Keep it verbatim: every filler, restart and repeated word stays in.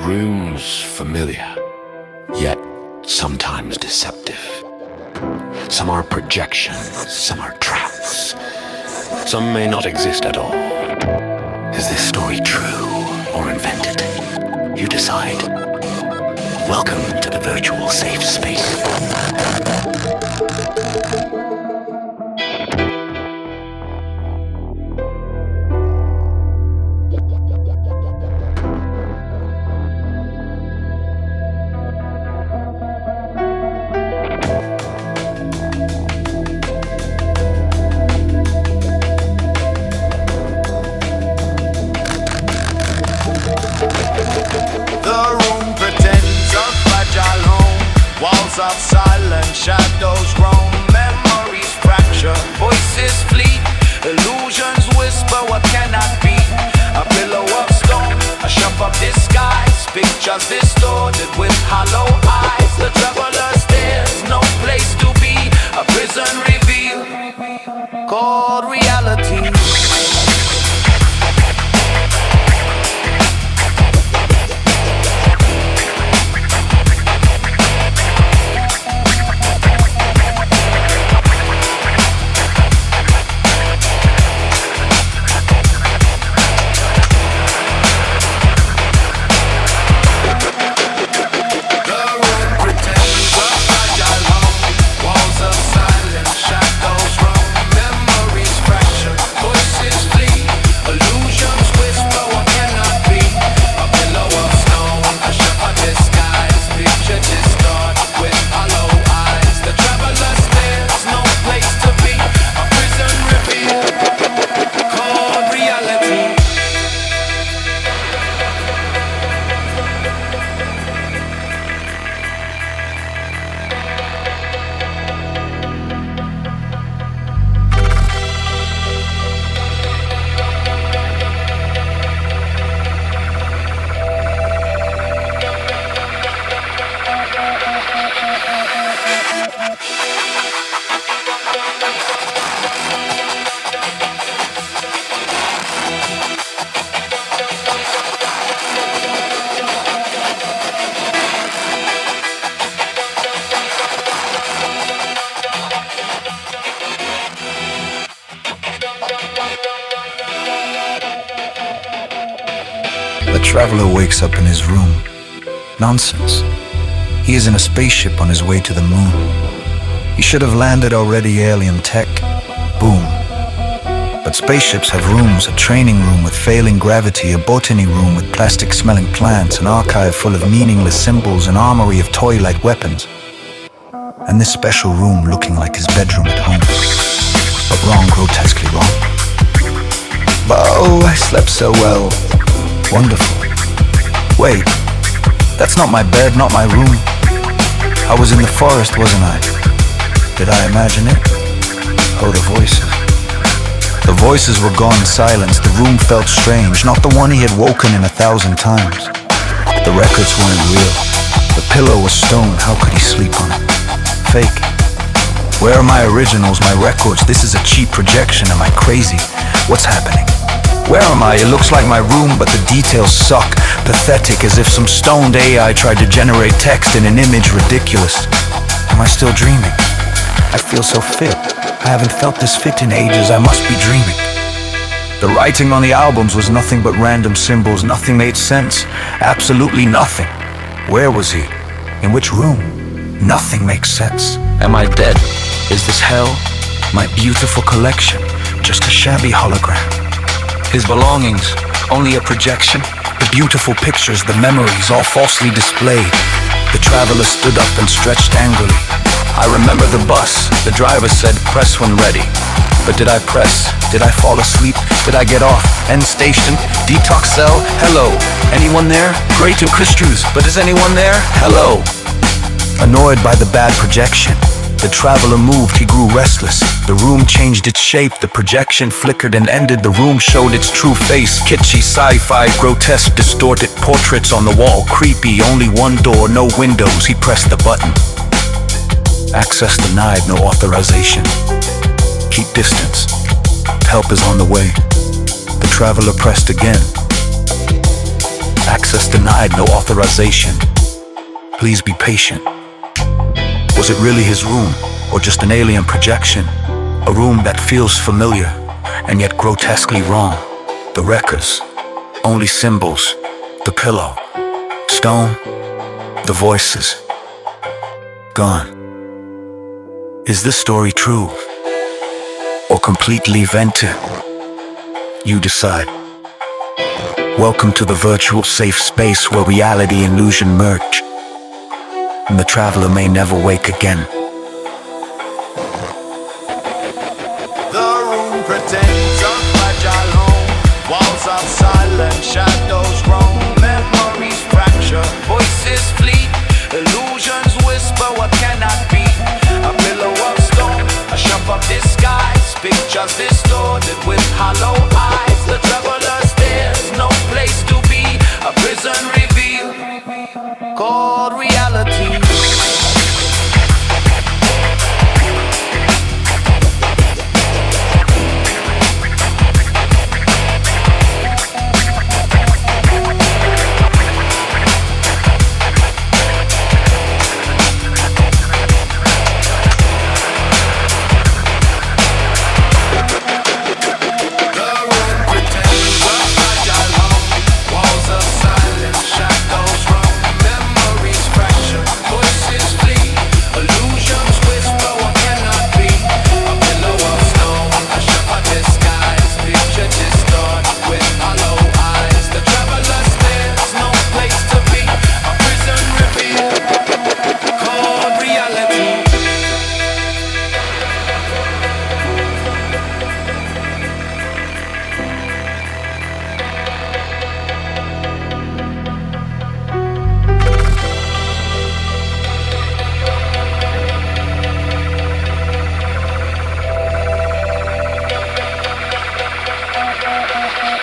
rooms familiar, yet sometimes deceptive. Some are projections, some are traps. Some may not exist at all. Is this story true or invented? You decide. Welcome to the virtual safe space. Of silent shadows roam, memories fracture, voices flee, illusions whisper what cannot be. A pillow of stone, a shelf of disguise, pictures distorted with hollow eyes. The traveler stares, no place to be, a prison revealed, called reality. The traveler wakes up in his room. Nonsense. He is in a spaceship on his way to the moon. He should have landed already, alien tech. Boom. But spaceships have rooms, a training room with failing gravity, a botany room with plastic-smelling plants, an archive full of meaningless symbols, an armory of toy-like weapons. And this special room looking like his bedroom at home. But wrong, grotesquely wrong. But oh, I slept so well. Wonderful. Wait, that's not my bed, not my room. I was in the forest, wasn't I? Did I imagine it? Oh, the voices. The voices were gone, silenced. The room felt strange, not the one he had woken in a thousand times. The records weren't real. The pillow was stone, how could he sleep on it? Fake. Where are my originals, my records? This is a cheap projection, am I crazy? What's happening? Where am I? It looks like my room, but the details suck. Pathetic, as if some stoned A I tried to generate text in an image. Ridiculous. Am I still dreaming? I feel so fit. I haven't felt this fit in ages. I must be dreaming. The writing on the albums was nothing but random symbols. Nothing made sense. Absolutely nothing. Where was he? In which room? Nothing makes sense. Am I dead? Is this hell? My beautiful collection, just a shabby hologram. His belongings, only a projection. The beautiful pictures, the memories, all falsely displayed. The traveler stood up and stretched angrily. I remember the bus. The driver said, press when ready. But did I press? Did I fall asleep? Did I get off? End station? Detox cell? Hello. Anyone there? Great and Christus. But is anyone there? Hello. Annoyed by the bad projection, the traveler moved, he grew restless. The room changed its shape, the projection flickered and ended. The room showed its true face, kitschy, sci-fi, grotesque, distorted portraits on the wall. Creepy, only one door, no windows. He pressed the button. Access denied, no authorization. Keep distance. Help is on the way. The traveler pressed again. Access denied, no authorization. Please be patient. Was it really his room, or just an alien projection? A room that feels familiar, and yet grotesquely wrong. The records, only symbols, the pillow, stone, the voices, gone. Is this story true, or completely vented? You decide. Welcome to the virtual safe space where reality and illusion merge, and the traveler may never wake again. The room pretends a fragile home. Walls of silence, shadows roam. Memories fracture, voices flee. Illusions whisper what cannot be. A pillow of stone, a shelf of disguise. Pictures distorted with hollow eyes. The traveler stares, no place to be. A prison revealed, called reality. Thank you.